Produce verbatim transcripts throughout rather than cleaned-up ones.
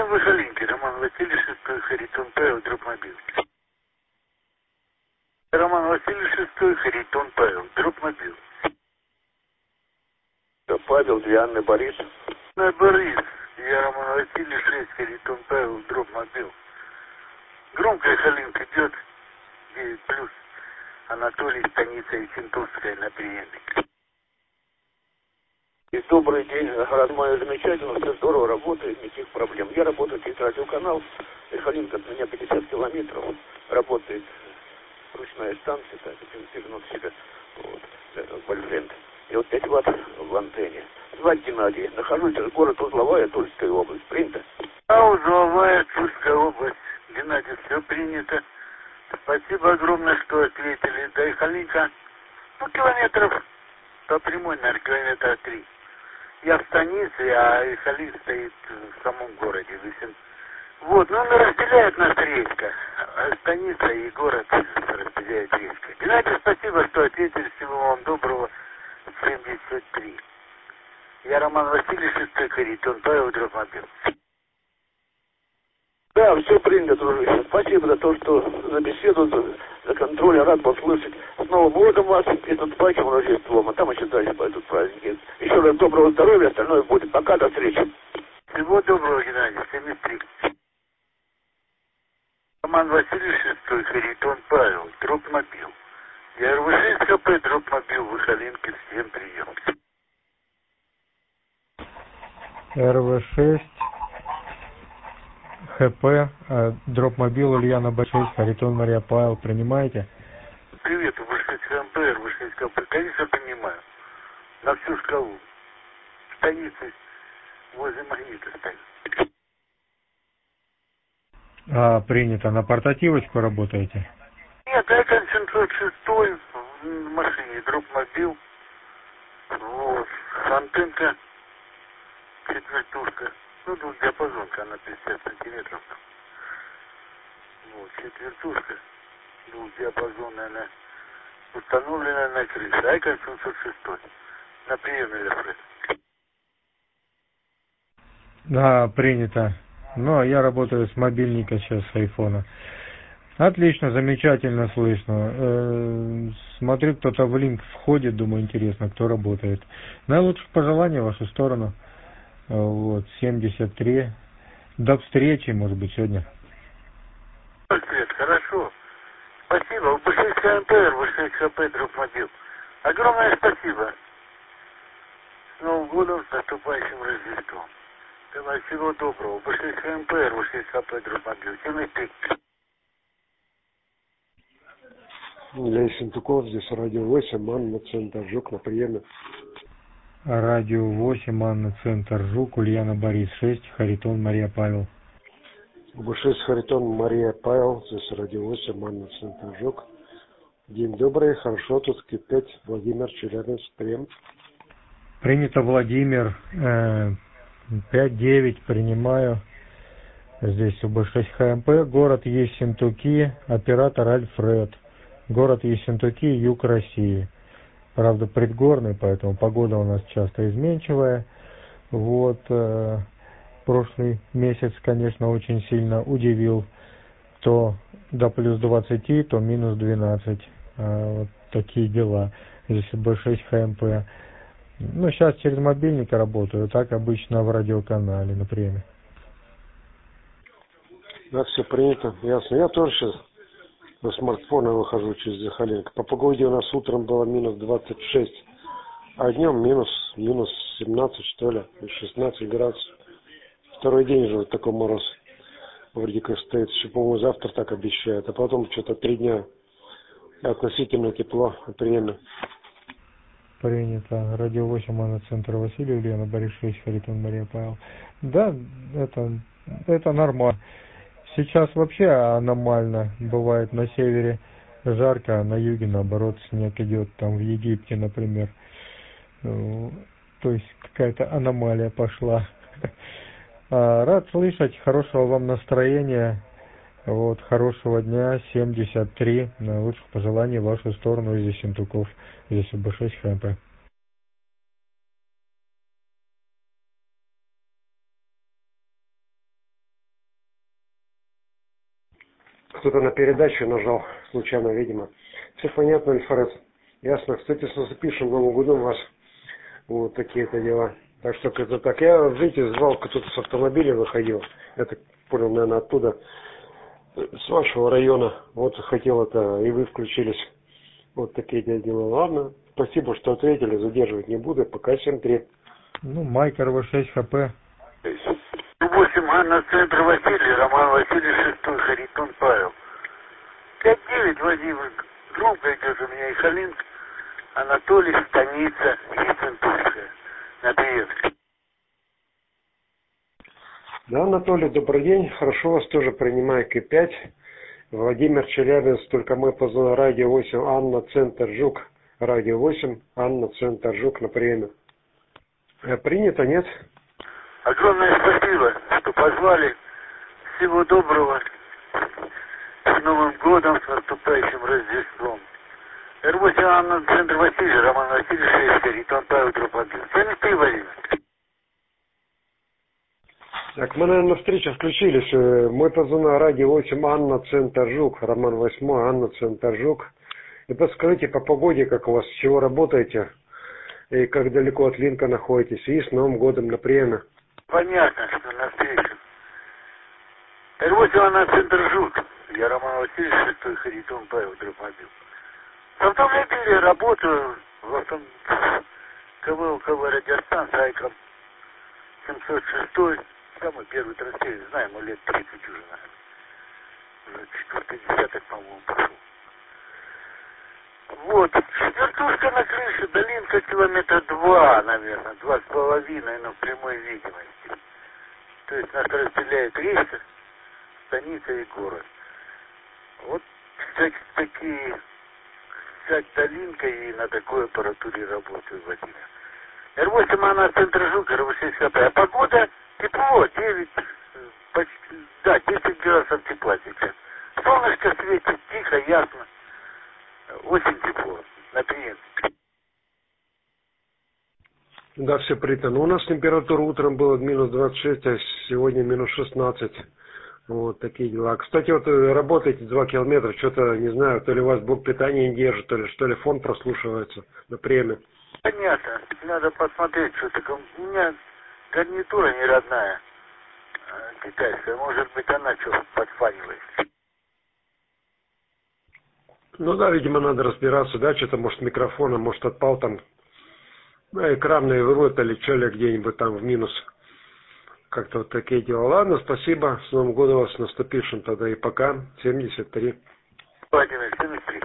Роман Выхоленький, Роман Васильевич, шестой, Харитон Павел, дропмобил. Роман Васильевич, шестой, Харитон Павел, дропмобил. Да, Павел, для Анны Борис. На Борис, я Роман Васильевич, шесть, Харитон Павел, дропмобил. Громкая Халинка идет, девять плюс, Анатолий, станица Исентовская на приемник. И добрый день, родная, замечательно, все здорово работает, никаких проблем. Я работаю через радиоканал, и Халинка от меня пятьдесят километров, работает ручная станция, так, перенос себя, вот, это Вольфренд. И вот пять ватт в антенне. Звать Геннадий, нахожусь, город Узловая, Тульская область, принято? А Узловая, Тульская область, Геннадий, все принято. Спасибо огромное, что ответили. Да и Халинка, ну, километров по прямой, наверное, километра три. Я в станице, а Ихалин стоит в самом городе. Вот, ну, он разделяет нас резко. Станица и город разделяет резко. Геннадий, спасибо, что ответили. Всего вам доброго. семьдесят три. Я Роман Васильевич, шестой, Харитон Павел, дропмобил. Да, все принято, дружище. Спасибо за то, что за беседу, за, за контроль. Рад вас слышать. С Новым годом вас и с наступающим Рождеством. А там еще дальше пойдут праздники. Еще раз доброго здоровья, остальное будет. Пока, до встречи. Всего доброго, Геннадий, семьдесят три. Роман Васильевич, шестой, Харитон Павел, дропмобил. Я эр вэ шесть ка пэ, дропмобил, Выхоленки, всем прием. эр вэ шесть ха пэ, дропмобил Ульяна Б шесть, Харитон Мария Павел, принимаете? Привет, эр вэ шесть ка эм пэ, эр вэ шесть ка пэ, конечно, принимаю. На всю шкалу. В станице возле магнита стоит. А, принято. На портативочку работаете? Нет, это семьсот шестой в машине, дропмобил. Вот, антенка, четвертушка. Ну, тут диапазонка, она пятьдесят сантиметров. Вот, четвертушка, двухдиапазонная, она установлена на крыше. Айкон семьсот шестой. На приеме Лефред. Да, принято. Ну, а я работаю с мобильника сейчас, с айфона. Отлично, замечательно слышно. Э, смотрю, кто-то в линк входит, думаю, интересно, кто работает. Наилучших пожеланий в вашу сторону. Вот, семьдесят три. До встречи, может быть, сегодня. Привет, хорошо. Спасибо. эр вэ шесть ка эм пэ, эр вэ шесть ка пэ, дропмобил. Огромное спасибо. С Новым годом, с наступающим Рождеством. Давай, всего доброго. эр вэ шесть ка эм пэ, эр вэ шесть ка пэ, дропмобил. семьдесят три. Для Ессентуков здесь радио восемь, Анна, центр ЖУК на приеме. Радио восемь, Анна, центр ЖУК, Ульяна Борис шесть, Харитон Мария Павел. бэ шесть Харитон Мария Павел, здесь радио восемь, Анна, центр ЖУК. День добрый, хорошо, тут пять, Владимир, Челябинск, прием. Принято, Владимир, э, пять девять, принимаю. Здесь у бэ шесть ха эм пэ, город Ессентуки, оператор Альфред. Город Ессентуки, юг России. Правда, предгорный, поэтому погода у нас часто изменчивая. Вот, э, прошлый месяц, конечно, очень сильно удивил. То до плюс двадцати, то минус двенадцать. А, вот такие дела. Здесь бэ шесть ха эм пэ. Ну, сейчас через мобильник работаю, так обычно в радиоканале на приеме. Да, все принято, ясно. Я тоже сейчас на смартфоне выхожу через Захаленко. По погоде у нас утром было минус двадцать шесть, а днем минус, минус семнадцать, что ли, шестнадцать градусов. Второй день уже вот такой мороз вроде как стоит. Еще, по-моему, завтра так обещают. А потом что-то три дня относительно тепло, приемно. Принято. Радио восемь, Анна, центр Василий, Ульяна Борис шесть, Харитон Мария Павел. Да, это, это нормально. Сейчас вообще аномально бывает на севере жарко, а на юге наоборот снег идет, там в Египте, например. Ну, то есть какая-то аномалия пошла. Рад слышать, хорошего вам настроения, вот, хорошего дня, семьдесят три, наилучших пожеланий в вашу сторону из Ессентуков, здесь бэ шесть ха эм пэ. Кто-то на передачу нажал, случайно, видимо. Все понятно, Альфред. Ясно. Кстати, с наступившим Новым годом вас. Вот такие-то дела. Так что это так. Я, видите, звал, кто-то с автомобиля выходил. Я так понял, наверное, оттуда, с вашего района. Вот хотел это, и вы включились. Вот такие дела. Ладно. Спасибо, что ответили. Задерживать не буду. Пока семь три. Ну, Майк эр вэ шесть ха пэ. восемь Анна, центр Василий, Роман Василий, шестой, Харитон Павел. пять девять, Владимир, громко идет у меня и Халинск, Анатолий, станица, Ецентурская. На привет. Да, Анатолий, добрый день. Хорошо вас тоже принимаю К пять. Владимир, Челябинск, только мы позвонили радио восемь, Анна, центр Жук. Радио восемь, Анна, центр Жук на приеме. Принято, нет? Огромное спасибо, что позвали. Всего доброго. С Новым годом, с наступающим Рождеством. эр восемь Анна, центр Василий, Роман Василий, шесть, Харитон Павел, дробь один. семь три, Владимир. Так, мы, наверное, на встречу включились. Мы позвонили радио восемь, Анна, центр Жук. Роман восемь, Анна, центр Жук. И подскажите по погоде, как у вас, с чего работаете? И как далеко от Линка находитесь? И с Новым годом на приеме. Понятно, что навстречу. эр восемь Анна, центр Жук. Я Роман Василий, шестой, Харитон Павел, дробь один. В автомобиле работаю в автом... КВ, КВ радиостанция Айком семьсот шесть. Самый первый транспорт, знаем, ему лет тридцать уже, наверное. Уже четвертый десяток, по-моему, пошел. Вот, четвертушка на крыше, долинка километра два, наверное, два с половиной, но в прямой видимости. То есть нас разделяет рейсы, станица и город. Вот всякие такие, вся долинка и на такой аппаратуре работаю, Владимир. эр восемь Анна, центр Жук, эр восемь ха пэ. А погода тепло, девять, почти, да, десять градусов тепла сейчас. Солнышко светит, тихо, ясно. Очень тепло. На прием. Да, все принято. Но у нас температура утром была минус двадцать шесть, а сегодня минус шестнадцать. Вот такие дела. Кстати, вот работаете два километра, что-то, не знаю, то ли у вас блок питания не держит, то ли что ли фон прослушивается на приеме. Понятно. Надо посмотреть, что такое. У меня гарнитура не родная, китайская. Может быть, она что подфанивает. Ну да, видимо, надо разбираться, да, что-то, может, микрофоном, может, отпал там, ну, экранные выработали, что ли, где-нибудь там в минус. Как-то вот такие дела. Ладно, спасибо. С Новым годом вас, с наступившим тогда и пока. семьдесят три. Владимир, семьдесят три.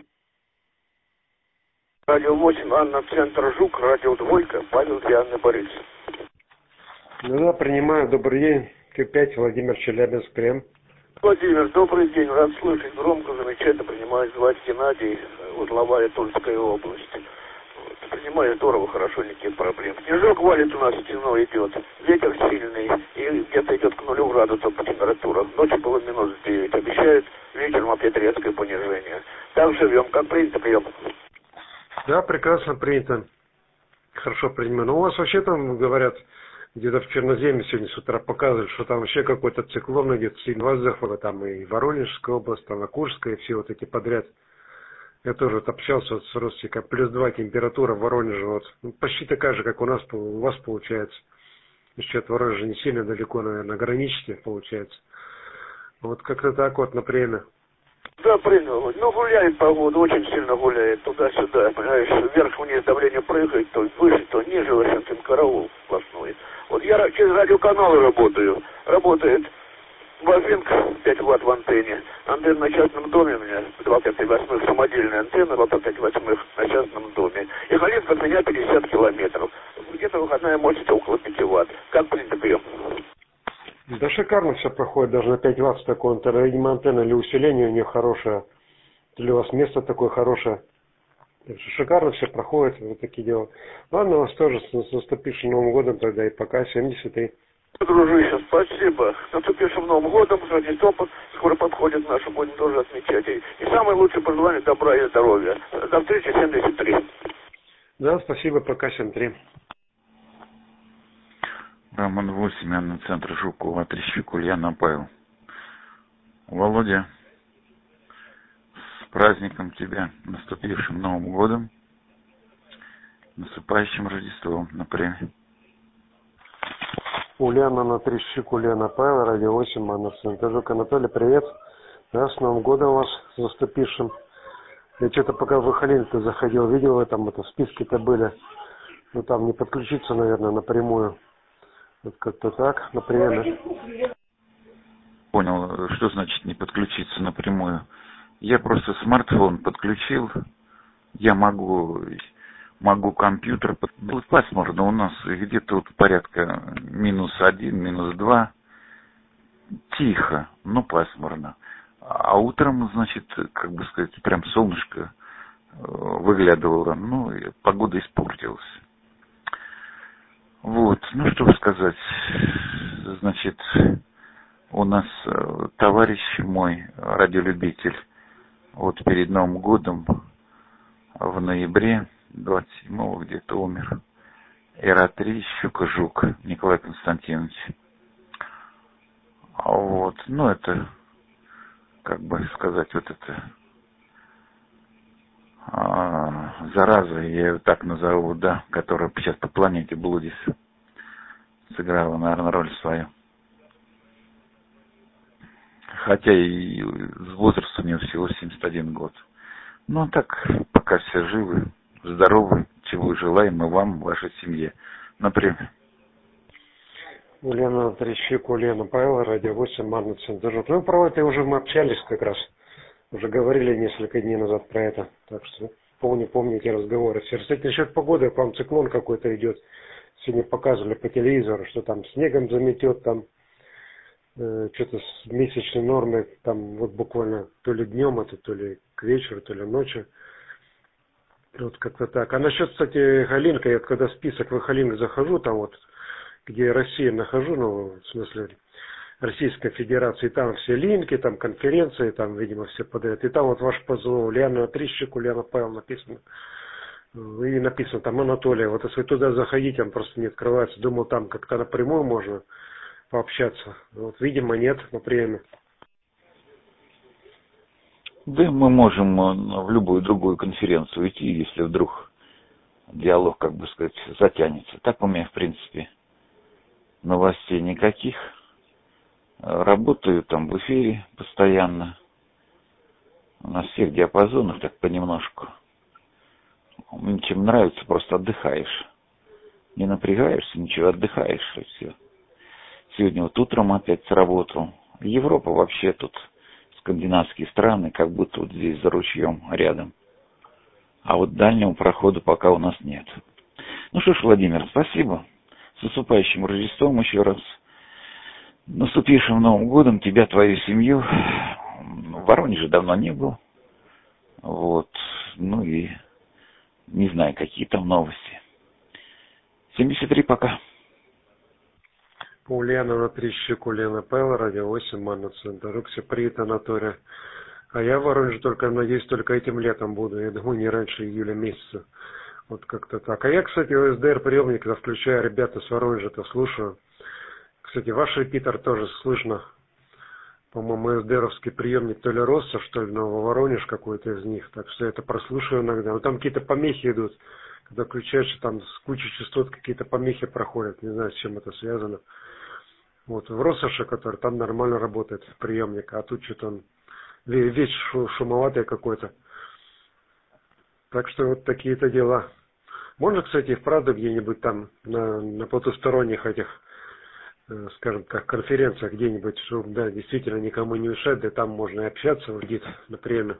Радио восемь, Анна, центр Жук, радио двойка, Павел для Анны Борисовны. Ну да, принимаю. Добрый день. К пять, Владимир, Челябинск, Крем. Владимир, добрый день. Рад слышать. Громко, замечательно. Принимаю, звать Геннадий, узловая Тульской области. Вот. Принимаю здорово, хорошо, никаких проблем. Снежок валит у нас, стеной идет. Ветер сильный. И где-то идет к нулю градусов по температуре. Ночью было минус девять. Обещают вечером опять резкое понижение. Так живем. Как принято, прием? Да, прекрасно принято. Хорошо принимаю. Но у вас вообще там, говорят, где-то в Черноземье сегодня с утра показывали, что там вообще какой-то циклон идет, сильный воздух, там и Воронежская область, там и Курская, и все вот эти подряд. Я тоже вот общался вот с родственником, плюс два температура в Воронеже, вот. Ну, почти такая же, как у нас, у вас получается. Еще от Воронежа не сильно далеко, наверное, граничите, получается. Вот как-то так вот на время. Да, принял. Ну, гуляет погода, очень сильно гуляет, туда-сюда, понимаешь, вверх-вниз давление прыгает, то выше, то ниже, в общем, караул сплошной. Вот я через радиоканалы работаю, работает базинка пять ватт в антенне, антенна на частном доме у меня, два пять восемь самодельная антенна, два пять восемь на частном доме, и Халинск от меня пятьдесят километров, где-то выходная мощность около пяти ватт, как принято прием? Да шикарно все проходит, даже на пять ватт такой антенна, видимо, антенна для усиления у нее хорошая, или у вас место такое хорошее. Так что шикарно все проходит, вот такие дела. Ладно, вас тоже с наступившим Новым годом тогда и пока, семьдесят три. Дружище, спасибо. С наступившим Новым годом, Рождество скоро подходит наше, будем тоже отмечать. И, и самое лучшее пожелание добра и здоровья. До встречи, семьдесят три. Да, спасибо, пока, семь три. Роман восемь, Анна, центр Жукова, Трещик, Ульяна, Павел. Володя, праздником тебя, наступившим Новым годом, наступающим Рождеством, например. Ульяна на Трещик, Ульяна Павел, радио восемь, Манна Центажук. Анатолий, привет. Да, с Новым годом вас наступившим. Я что-то пока в Ихалин-то заходил, видел, вы там это, списки-то были. Ну там не подключиться, наверное, напрямую. Вот как-то так, например. Понял, что значит не подключиться напрямую. Я просто смартфон подключил. Я могу, могу компьютер. Было пасмурно у нас, где-то вот порядка минус один, минус два. Тихо, но пасмурно. А утром, значит, как бы сказать, прям солнышко выглядывало. Ну, и погода испортилась. Вот, ну что сказать. Значит, у нас товарищ мой, радиолюбитель, вот перед Новым годом, в ноябре двадцать седьмого где-то умер. Эра три, Щука-Жук, Николай Константинович. Вот, ну это, как бы сказать, вот это а, зараза, я ее так назову, да, которая сейчас по планете блудит, сыграла, наверное, роль свою. Хотя и возраст у нее всего семьдесят один год. Ну, так, пока все живы, здоровы, чего желаем мы вам, вашей семье. Например. Ульяна Трещик, Ульяна Павел, радио восемь, Манна Центажук. Ну, про это уже мы общались как раз. Уже говорили несколько дней назад про это. Так что помню, помню эти разговоры. Кстати, насчет погоды, к вам циклон какой-то идет. Сегодня показывали по телевизору, что там снегом заметет, там э, что-то с месячной нормой, там вот буквально то ли днем это, то ли к вечеру, то ли ночью. Вот как-то так. А насчет, кстати, Халинка, я когда список в Халинк захожу, там вот, где Россия нахожу, ну, в смысле, Российской Федерации, там все линки, там конференции, там, видимо, все подряд. И там вот ваш позов, Ульяна Трещик, Ульяна Павел написано. И написано там Анатолий. Вот если туда заходить, он просто не открывается. Думал, там как-то напрямую можно пообщаться. Вот, видимо, нет на приеме. Да, мы можем в любую другую конференцию идти, если вдруг диалог, как бы сказать, затянется. Так у меня, в принципе, новостей никаких. Работаю там в эфире постоянно. На всех диапазонах, так понемножку. Мне чем нравится, просто отдыхаешь. Не напрягаешься, ничего, отдыхаешь, и все. Сегодня вот утром опять сработал. Европа вообще тут, скандинавские страны, как будто вот здесь за ручьем рядом. А вот дальнего прохода пока у нас нет. Ну что ж, Владимир, спасибо. С наступающим Рождеством еще раз. Наступившим Новым годом тебя, твою семью. В Воронеже давно не был. Вот. Ну и не знаю, какие там новости. семьдесят три пока. Ульяна на Трещик, Ульяна Павел, радио восемь, Манна Центажук. Все привет, Анатолий. А я в Воронеже только, надеюсь, только этим летом буду. Я думаю, не раньше июля месяца. Вот как-то так. А я, кстати, о эс дэ эр приемник, когда включаю, ребята с Воронежа-то слушаю. Кстати, ваш репитер тоже слышно. По-моему, эс дэ эровский приемник то ли Росса, что ли, Нововоронеж какой-то из них. Так что я это прослушаю иногда. Но там какие-то помехи идут. Когда включаешь, там с кучей частот какие-то помехи проходят. Не знаю, с чем это связано. Вот, в Россоше, который там нормально работает приемник, а тут что-то он весь шумоватый какой-то. Так что вот такие-то дела. Можно, кстати, и вправду где-нибудь там на, на потусторонних этих, э, скажем так, конференциях где-нибудь, чтобы, да, действительно никому не мешать, да там можно и общаться где-то на приеме.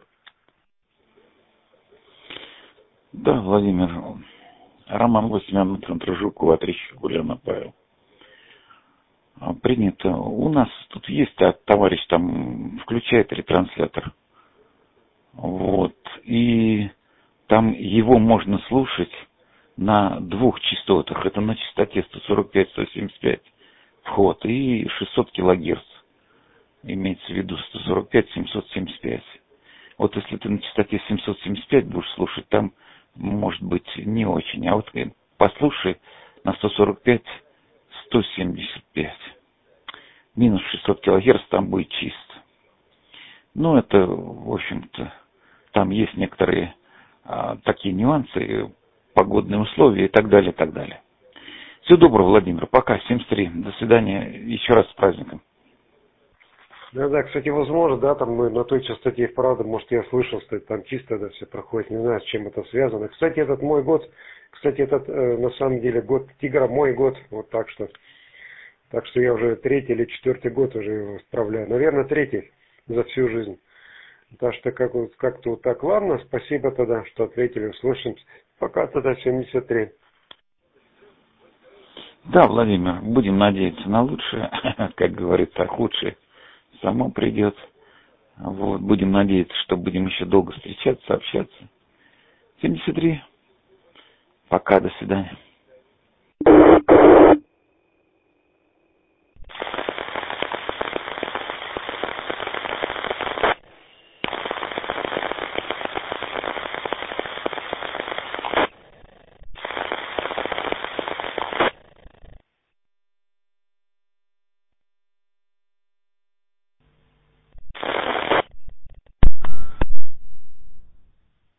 Да, Владимир. Роман восемь, центр Жукова, Трещик, Ульяна Павел. Принято. У нас тут есть товарищ, там включает ретранслятор. Вот. И там его можно слушать на двух частотах. Это на частоте сто сорок пять — сто семьдесят пять вход и шестьсот килогерц. Имеется в виду сто сорок пять — семьсот семьдесят пять. Вот если ты на частоте семьсот семьдесят пять будешь слушать, там может быть не очень. А вот послушай на сто сорок пять — сто семьдесят пять. Минус шестьсот килогерц там будет чисто. Ну, это, в общем-то, там есть некоторые а, такие нюансы, погодные условия и так далее, и так далее. Всего доброго, Владимир. Пока. семьдесят три. До свидания. Еще раз с праздником. Да, да, кстати, возможно, да, там мы на той частоте, правда, может, я слышал, что там чисто это все проходит, не знаю, с чем это связано. Кстати, этот мой год, кстати, этот, э, на самом деле, год тигра мой год, вот так что, так что я уже третий или четвертый год уже его справляю. Наверное, третий за всю жизнь. Так что как, вот, как-то вот так, ладно, спасибо тогда, что ответили, услышимся. Пока тогда семьдесят три. Да, Владимир, будем надеяться на лучшее, как говорится, худшее само придет. Вот, будем надеяться, что будем еще долго встречаться, общаться. семьдесят три. Пока, до свидания.